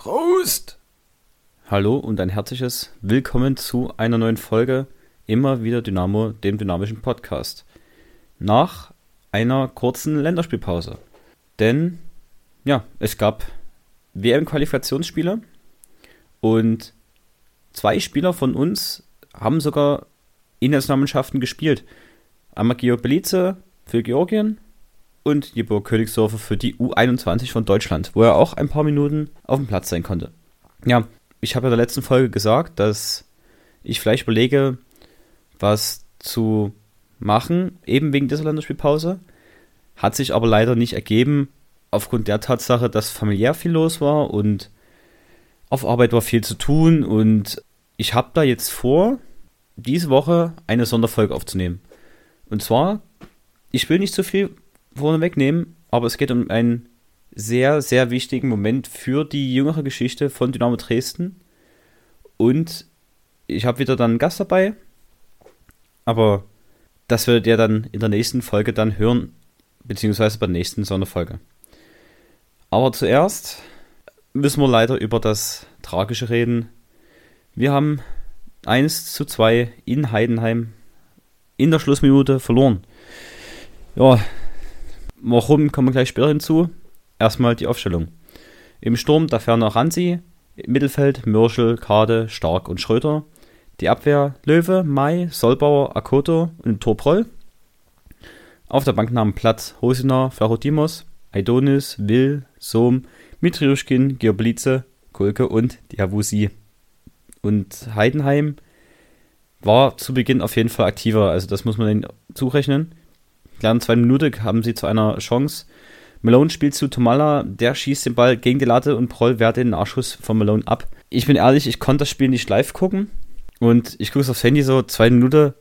Prost! Hallo und ein herzliches Willkommen zu einer neuen Folge Immer wieder Dynamo, dem dynamischen Podcast. Nach einer kurzen Länderspielpause. Denn, ja, es gab WM-Qualifikationsspiele und 2 Spieler von uns haben sogar in Nationalmannschaften gespielt. Einmal Georg Belize für Georgien und Jeboa Königsdörfer für die U21 von Deutschland, wo er auch ein paar Minuten auf dem Platz sein konnte. Ja, ich habe ja in der letzten Folge gesagt, dass ich vielleicht überlege, was zu machen, eben wegen dieser Länderspielpause. Hat sich aber leider nicht ergeben, aufgrund der Tatsache, dass familiär viel los war und auf Arbeit war viel zu tun. Und ich habe da jetzt vor, diese Woche eine Sonderfolge aufzunehmen. Und zwar, ich will nicht zu viel vorne wegnehmen, aber es geht um einen sehr, sehr wichtigen Moment für die jüngere Geschichte von Dynamo Dresden. Und ich habe wieder dann einen Gast dabei, aber das werdet ihr dann in der nächsten Folge dann hören, beziehungsweise bei der nächsten Sonderfolge. Aber zuerst müssen wir leider über das Tragische reden. Wir haben 1:2 in Heidenheim in der Schlussminute verloren. Ja, warum, kommen wir gleich später hinzu. Erstmal die Aufstellung. Im Sturm der Ferner Ranzi, im Mittelfeld Mörschel, Kade, Stark und Schröter. Die Abwehr Löwe, Mai, Solbauer, Akoto und im Tor Proll. Auf der Bank nahmen Platz Hosiner, Flachodimos, Aidonis, Will, Sohm, Mitriuschkin, Georg Belize, Kulke und Diawusi. Und Heidenheim war zu Beginn auf jeden Fall aktiver, also das muss man ihnen zurechnen. Klar, in der 2. Minute haben sie zu einer Chance. Malone spielt zu Tomala, der schießt den Ball gegen die Latte und Proll wehrt den Nachschuss von Malone ab. Ich bin ehrlich, ich konnte das Spiel nicht live gucken und ich gucke es aufs Handy so, 2 Minuten,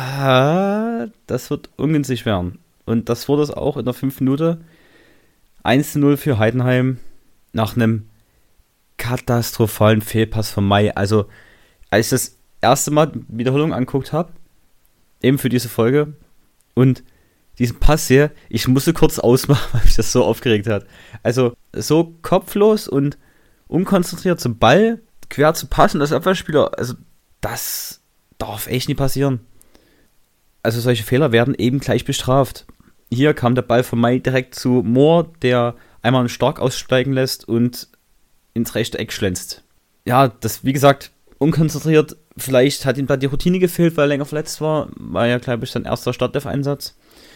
das wird ungünstig werden. Und das wurde es auch in der 5. Minute. 1:0 für Heidenheim nach einem katastrophalen Fehlpass von Mai. Also, als ich das erste Mal die Wiederholung angeguckt habe, eben für diese Folge, und diesen Pass hier, ich musste kurz ausmachen, weil mich das so aufgeregt hat. Also, so kopflos und unkonzentriert zum Ball quer zu passen, als Abwehrspieler, also, das darf echt nicht passieren. Also, solche Fehler werden eben gleich bestraft. Hier kam der Ball von Mai direkt zu Mohr, der einmal einen Stark aussteigen lässt und ins rechte Eck schlänzt. Ja, das, wie gesagt, unkonzentriert. Vielleicht hat ihm da die Routine gefehlt, weil er länger verletzt war. War ja, glaube ich, sein erster Startelf-Einsatz.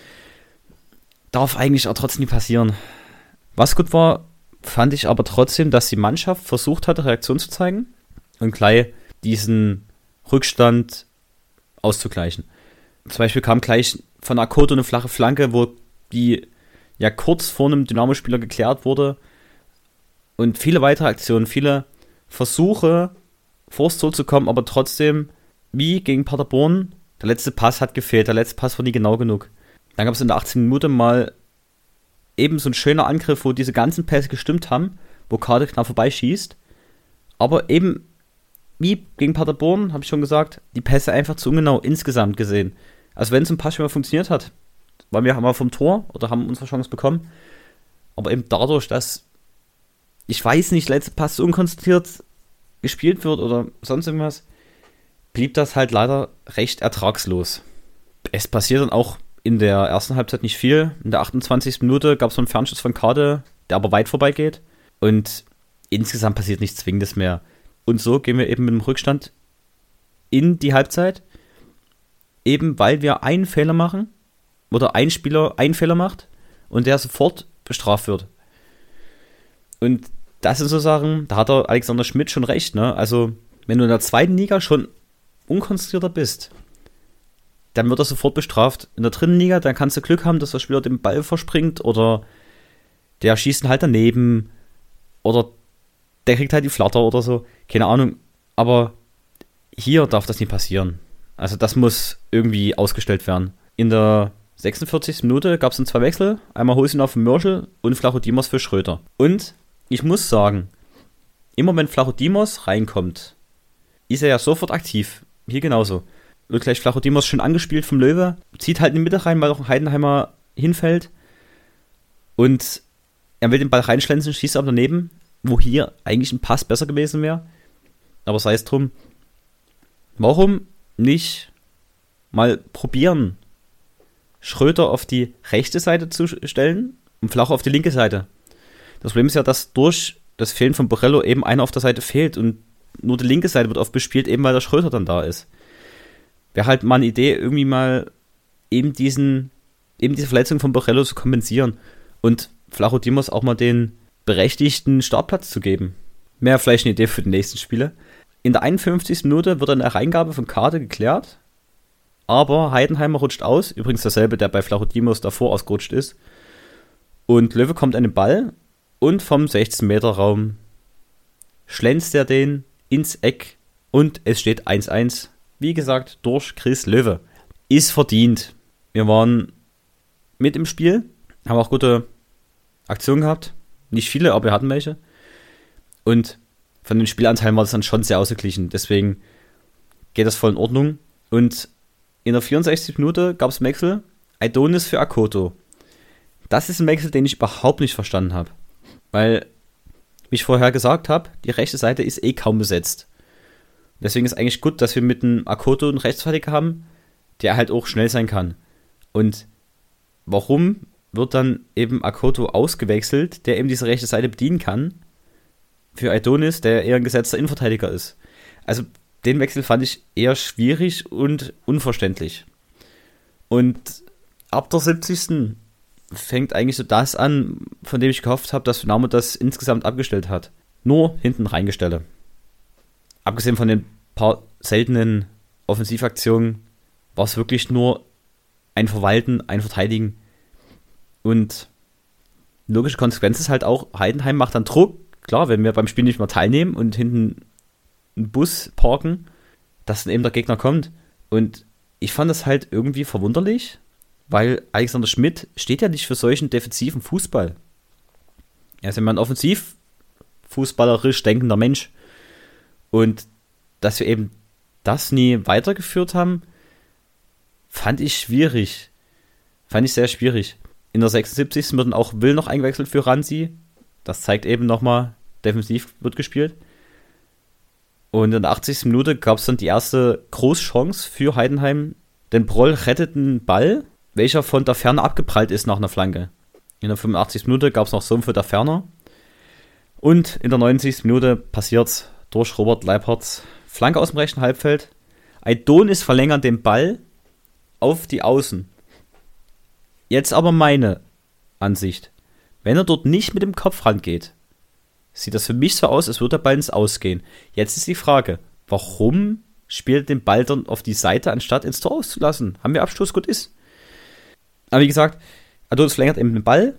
Darf eigentlich auch trotzdem nicht passieren. Was gut war, fand ich aber trotzdem, dass die Mannschaft versucht hatte, Reaktion zu zeigen und gleich diesen Rückstand auszugleichen. Zum Beispiel kam gleich von Akoto eine flache Flanke, wo die ja kurz vor einem Dynamo-Spieler geklärt wurde. Und viele weitere Aktionen, viele Versuche, vors Tor zu kommen, aber trotzdem, wie gegen Paderborn, der letzte Pass hat gefehlt, der letzte Pass war nie genau genug. Dann gab es in der 18. Minute mal eben so ein schöner Angriff, wo diese ganzen Pässe gestimmt haben, wo Kade knapp vorbeischießt. Aber eben, wie gegen Paderborn, habe ich schon gesagt, die Pässe einfach zu ungenau insgesamt gesehen. Also wenn so ein Pass schon mal funktioniert hat, weil wir haben mal vom Tor oder haben unsere Chance bekommen, aber eben dadurch, dass, ich weiß nicht, letzter Pass so unkonzentriert gespielt wird oder sonst irgendwas, blieb das halt leider recht ertragslos. Es passiert dann auch in der ersten Halbzeit nicht viel. In der 28. Minute gab es so einen Fernschuss von Kade, der aber weit vorbeigeht. Und insgesamt passiert nichts Zwingendes mehr. Und so gehen wir eben mit dem Rückstand in die Halbzeit. Eben weil wir einen Fehler machen oder ein Spieler einen Fehler macht und der sofort bestraft wird. Und das sind so Sachen, da hat der Alexander Schmidt schon recht, ne? Also, wenn du in der 2. Liga schon unkonzentrierter bist, dann wird er sofort bestraft. In der 3. Liga, dann kannst du Glück haben, dass der Spieler den Ball verspringt oder der schießt ihn halt daneben oder der kriegt halt die Flatter oder so. Keine Ahnung. Aber hier darf das nicht passieren. Also das muss irgendwie ausgestellt werden. In der 46. Minute gab es dann 2 Wechsel. Einmal Hosiner für Mörschel und Flachodimos für Schröter. Und ich muss sagen, immer wenn Flachodimos reinkommt, ist er ja sofort aktiv. Hier genauso. Wird gleich Flachodimos schön angespielt vom Löwe. Zieht halt in die Mitte rein, weil auch ein Heidenheimer hinfällt. Und er will den Ball reinschlänzen, schießt aber daneben. wo hier eigentlich ein Pass besser gewesen wäre. Aber sei es drum, warum nicht mal probieren, Schröder auf die rechte Seite zu stellen und Flach auf die linke Seite. Das Problem ist ja, dass durch das Fehlen von Borrello eben einer auf der Seite fehlt und nur die linke Seite wird oft bespielt, eben weil der Schröder dann da ist. Wäre halt mal eine Idee, irgendwie mal eben diese Verletzung von Borrello zu kompensieren und Flacho Dimos auch mal den berechtigten Startplatz zu geben. Mehr vielleicht eine Idee für die nächsten Spiele. In der 51. Minute wird eine Reingabe von Kade geklärt, aber Heidenheimer rutscht aus, übrigens derselbe, der bei Flacho Dimos davor ausgerutscht ist. Und Löwe kommt an den Ball und vom 16-Meter-Raum schlänzt er den ins Eck und es steht 1-1. Wie gesagt, durch Chris Löwe. Ist verdient. Wir waren mit im Spiel, haben auch gute Aktionen gehabt. Nicht viele, aber wir hatten welche. Und von den Spielanteilen war das dann schon sehr ausgeglichen. Deswegen geht das voll in Ordnung. Und in der 64. Minute gab es Wechsel. Aidonis für Akoto. Das ist ein Wechsel, den ich überhaupt nicht verstanden habe. Weil, wie ich vorher gesagt habe, die rechte Seite ist kaum besetzt. Deswegen ist eigentlich gut, dass wir mit einem Akoto einen Rechtsverteidiger haben, der halt auch schnell sein kann. Und warum wird dann eben Akoto ausgewechselt, der eben diese rechte Seite bedienen kann, für Aidonis, der eher ein gesetzter Innenverteidiger ist? Also den Wechsel fand ich eher schwierig und unverständlich. Und ab der 70. fängt eigentlich so das an, von dem ich gehofft habe, dass Dynamo das insgesamt abgestellt hat. Nur hinten reingestelle. Abgesehen von den paar seltenen Offensivaktionen war es wirklich nur ein Verwalten, ein Verteidigen. Und logische Konsequenz ist halt auch, Heidenheim macht dann Druck. Klar, wenn wir beim Spiel nicht mehr teilnehmen und hinten einen Bus parken, dass dann eben der Gegner kommt. Und ich fand das halt irgendwie verwunderlich, weil Alexander Schmidt steht ja nicht für solchen defensiven Fußball. Er ist immer ein offensiv fußballerisch denkender Mensch. Und dass wir eben das nie weitergeführt haben, fand ich schwierig. Fand ich sehr schwierig. In der 76. wird dann auch Will noch eingewechselt für Ranzi. Das zeigt eben nochmal, defensiv wird gespielt. Und in der 80. Minute gab es dann die erste Großchance für Heidenheim. Denn Broll rettet einen Ball, welcher von der Ferne abgeprallt ist nach einer Flanke. In der 85. Minute gab es noch Sohn für der Ferner. Und in der 90. Minute passiert durch Robert Leipertz Flanke aus dem rechten Halbfeld. Aidonis verlängert den Ball auf die Außen. Jetzt aber meine Ansicht. Wenn er dort nicht mit dem Kopf rangeht, sieht das für mich so aus, als würde der Ball ins Ausgehen. Jetzt ist die Frage, warum spielt den Ball dann auf die Seite, anstatt ins Tor auszulassen? Haben wir Abstoß, gut ist. Aber wie gesagt, Aidonis verlängert eben den Ball.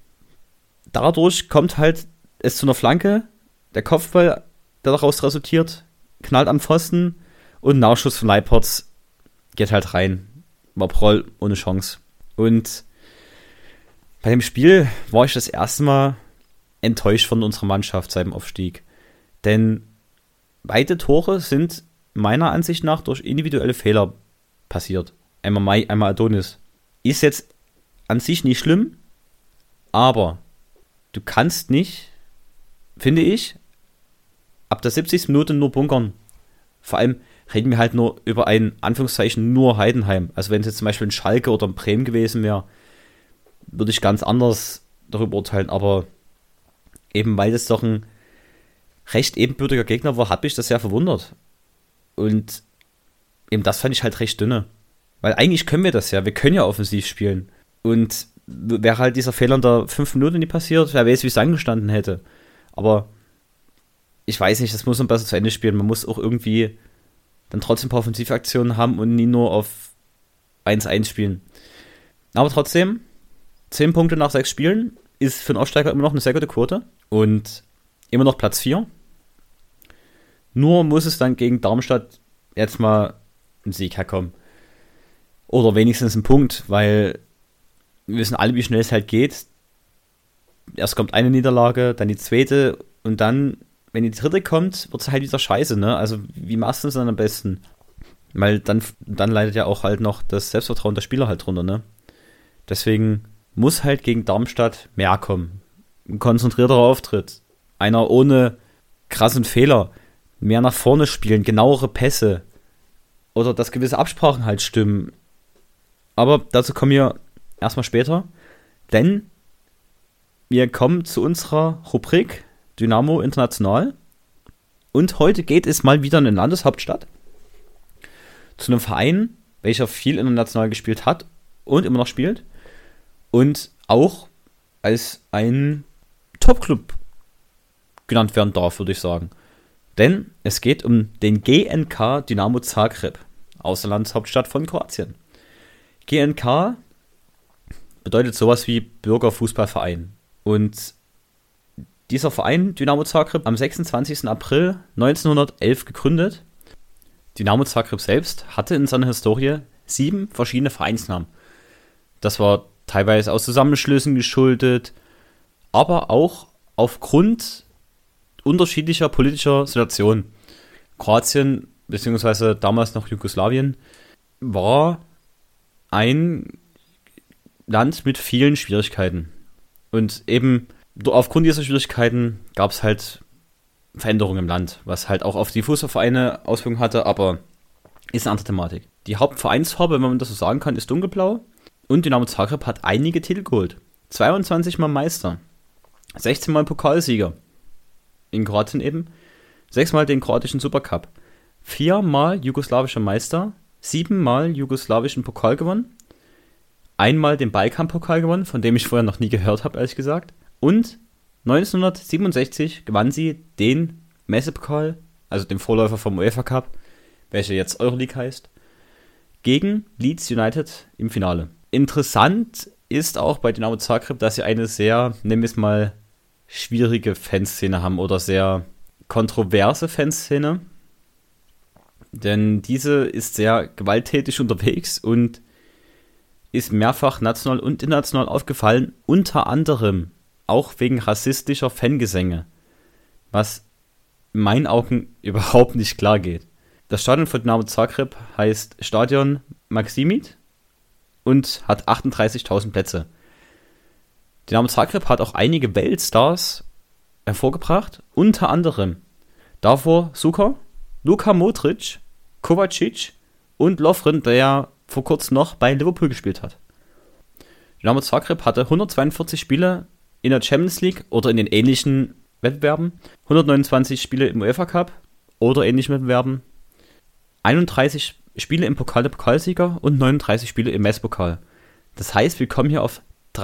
Dadurch kommt halt es zu einer Flanke. Der Kopfball, der daraus resultiert, knallt am Pfosten und ein Nachschuss von Leipertz geht halt rein. War Proll ohne Chance. Und bei dem Spiel war ich das erste Mal enttäuscht von unserer Mannschaft seit dem Aufstieg. Denn beide Tore sind meiner Ansicht nach durch individuelle Fehler passiert. Einmal Aidonis. Ist jetzt an sich nicht schlimm, aber du kannst nicht, finde ich, ab der 70. Minute nur bunkern. Vor allem reden wir halt nur über ein, Anführungszeichen, nur Heidenheim. Also wenn es jetzt zum Beispiel ein Schalke oder ein Bremen gewesen wäre, würde ich ganz anders darüber urteilen. Aber eben weil das doch ein recht ebenbürtiger Gegner war, hat mich das sehr verwundert. Und eben das fand ich halt recht dünne. Weil eigentlich können wir das ja. Wir können ja offensiv spielen. Und wäre halt dieser Fehler in der 5 Minuten nicht passiert, wer weiß, wie es angestanden hätte. Aber ich weiß nicht, das muss man besser zu Ende spielen. Man muss auch irgendwie dann trotzdem ein paar Offensivaktionen haben und nie nur auf 1-1 spielen. Aber trotzdem, 10 Punkte nach 6 Spielen ist für einen Aufsteiger immer noch eine sehr gute Quote und immer noch Platz 4. Nur muss es dann gegen Darmstadt jetzt mal ein Sieg herkommen. Oder wenigstens ein Punkt, weil wir wissen alle, wie schnell es halt geht. Erst kommt eine Niederlage, dann die zweite und dann, wenn die dritte kommt, wird es halt wieder scheiße, ne? Also wie machst du es dann am besten? Weil dann leidet ja auch halt noch das Selbstvertrauen der Spieler halt drunter, ne? Deswegen muss halt gegen Darmstadt mehr kommen. Ein konzentrierterer Auftritt. einer ohne krassen Fehler, mehr nach vorne spielen, genauere Pässe oder dass gewisse Absprachen halt stimmen. Aber dazu kommen wir erstmal später, denn wir kommen zu unserer Rubrik Dynamo International und heute geht es mal wieder in eine Landeshauptstadt zu einem Verein, welcher viel international gespielt hat und immer noch spielt und auch als ein Top-Club genannt werden darf, würde ich sagen. Denn es geht um den GNK Dynamo Zagreb aus der Landeshauptstadt von Kroatien. GNK bedeutet sowas wie Bürgerfußballverein. Und dieser Verein, Dynamo Zagreb, am 26. April 1911 gegründet. Dynamo Zagreb selbst hatte in seiner Historie 7 verschiedene Vereinsnamen. Das war teilweise aus Zusammenschlüssen geschuldet, aber auch aufgrund unterschiedlicher politischer Situationen. Kroatien, beziehungsweise damals noch Jugoslawien, war ein Land mit vielen Schwierigkeiten. Und eben aufgrund dieser Schwierigkeiten gab es halt Veränderungen im Land, was halt auch auf die Fußballvereine Auswirkungen hatte, aber ist eine andere Thematik. Die Hauptvereinsfarbe, wenn man das so sagen kann, ist dunkelblau. Und Dynamo Zagreb hat einige Titel geholt. 22 Mal Meister, 16 Mal Pokalsieger in Kroatien eben, 6 Mal den kroatischen Supercup, 4 Mal jugoslawischer Meister, 7 Mal jugoslawischen Pokal gewonnen, einmal den Balkanpokal gewonnen, von dem ich vorher noch nie gehört habe, ehrlich gesagt. Und 1967 gewann sie den Messepokal, also den Vorläufer vom UEFA Cup, welcher jetzt Euroleague heißt, gegen Leeds United im Finale. Interessant ist auch bei Dynamo Zagreb, dass sie eine sehr, nennen wir es mal, schwierige Fanszene haben oder sehr kontroverse Fanszene. Denn diese ist sehr gewalttätig unterwegs und ist mehrfach national und international aufgefallen, unter anderem auch wegen rassistischer Fangesänge, was in meinen Augen überhaupt nicht klar geht. Das Stadion von Dynamo Zagreb heißt Stadion Maksimit und hat 38.000 Plätze. Dynamo Zagreb hat auch einige Weltstars hervorgebracht, unter anderem Davor Suker, Luka Modric, Kovacic und Lovren, der ja vor kurzem noch bei Liverpool gespielt hat. Dynamo Zagreb hatte 142 Spiele in der Champions League oder in den ähnlichen Wettbewerben, 129 Spiele im UEFA Cup oder ähnlichen Wettbewerben, 31 Spiele im Pokal der Pokalsieger und 39 Spiele im Messpokal. Das heißt, wir kommen hier auf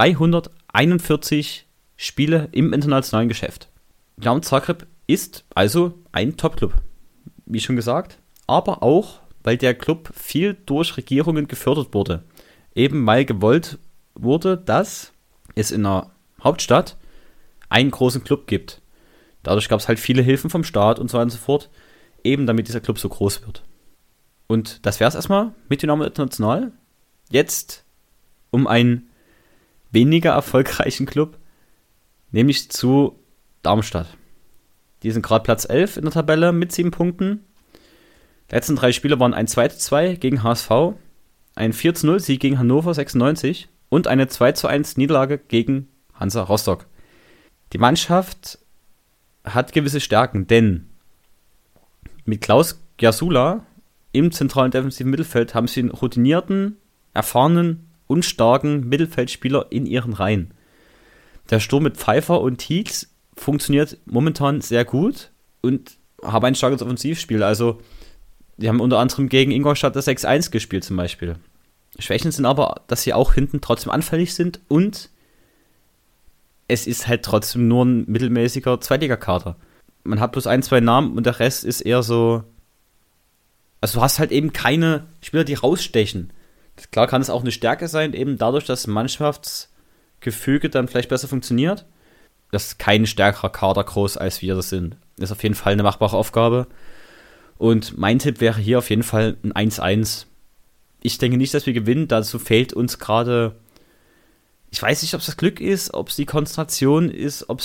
341 Spiele im internationalen Geschäft. Dynamo Zagreb ist also ein Top-Club, wie schon gesagt, aber auch, weil der Club viel durch Regierungen gefördert wurde. Eben weil gewollt wurde, dass es in der Hauptstadt einen großen Club gibt. Dadurch gab es halt viele Hilfen vom Staat und so weiter und so fort, eben damit dieser Club so groß wird. Und das wäre es erstmal mit Dynamo International. Jetzt um einen weniger erfolgreichen Club, nämlich zu Darmstadt. Die sind gerade Platz 11 in der Tabelle mit 7 Punkten. Die letzten 3 Spiele waren ein 2:2 gegen HSV, ein 4:0 Sieg gegen Hannover 96 und eine 2:1 Niederlage gegen Hansa Rostock. Die Mannschaft hat gewisse Stärken, denn mit Klaus Jasula im zentralen defensiven Mittelfeld haben sie einen routinierten, erfahrenen und starken Mittelfeldspieler in ihren Reihen. Der Sturm mit Pfeiffer und Tietz funktioniert momentan sehr gut und haben ein starkes Offensivspiel. Also, die haben unter anderem gegen Ingolstadt das 6:1 gespielt zum Beispiel. Schwächen sind aber, dass sie auch hinten trotzdem anfällig sind und es ist halt trotzdem nur ein mittelmäßiger Zweitligakader. Man hat bloß 1, 2 Namen und der Rest ist eher so. Also, du hast halt eben keine Spieler, die rausstechen. Klar kann es auch eine Stärke sein, eben dadurch, dass das Mannschaftsgefüge dann vielleicht besser funktioniert. Das ist kein stärkerer Kader groß, als wir das sind. Das ist auf jeden Fall eine machbare Aufgabe. Und mein Tipp wäre hier auf jeden Fall ein 1:1. Ich denke nicht, dass wir gewinnen. Dazu fehlt uns gerade. Ich weiß nicht, ob es das Glück ist, ob es die Konzentration ist, ob es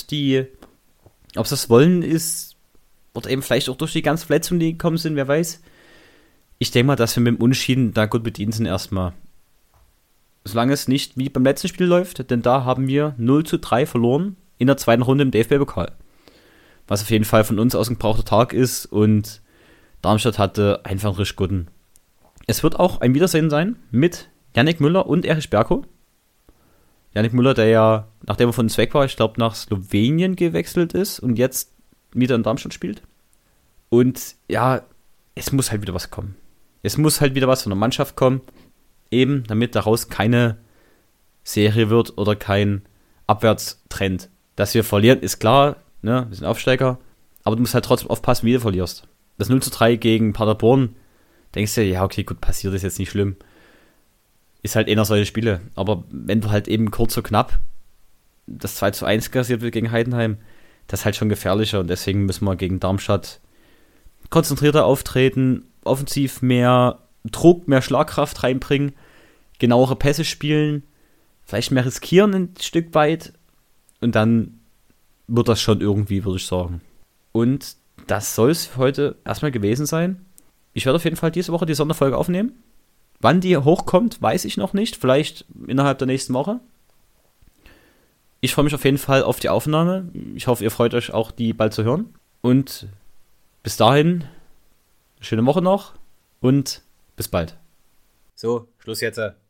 das Wollen ist. Oder eben vielleicht auch durch die ganzen Verletzungen, die gekommen sind, wer weiß. Ich denke mal, dass wir mit dem Unentschieden da gut bedient sind erstmal. Solange es nicht wie beim letzten Spiel läuft, denn da haben wir 0:3 verloren in der zweiten Runde im DFB-Pokal. was auf jeden Fall von uns aus ein gebrauchter Tag ist und Darmstadt hatte einfach einen richtig guten. Es wird auch ein Wiedersehen sein mit Yannick Müller und Erich Berko. Yannick Müller, der ja, nachdem er von uns weg war, ich glaube nach Slowenien gewechselt ist und jetzt wieder in Darmstadt spielt. Und ja, es muss halt wieder was kommen. Es muss halt wieder was von der Mannschaft kommen, eben damit daraus keine Serie wird oder kein Abwärtstrend. Dass wir verlieren, ist klar, ne? Wir sind Aufsteiger, aber du musst halt trotzdem aufpassen, wie du verlierst. Das 0:3 gegen Paderborn, denkst du, ja, okay, gut, passiert, ist jetzt nicht schlimm. Ist halt einer solche Spiele. Aber wenn du halt eben kurz so knapp das 2:1 kassiert wird gegen Heidenheim, das ist halt schon gefährlicher und deswegen müssen wir gegen Darmstadt konzentrierter auftreten, offensiv mehr Druck, mehr Schlagkraft reinbringen, genauere Pässe spielen, vielleicht mehr riskieren ein Stück weit und dann wird das schon irgendwie, würde ich sagen. Und das soll es für heute erstmal gewesen sein. Ich werde auf jeden Fall diese Woche die Sonderfolge aufnehmen. Wann die hochkommt, weiß ich noch nicht. Vielleicht innerhalb der nächsten Woche. Ich freue mich auf jeden Fall auf die Aufnahme. Ich hoffe, ihr freut euch auch, die bald zu hören. Und bis dahin, schöne Woche noch und bis bald. So, Schluss jetzt.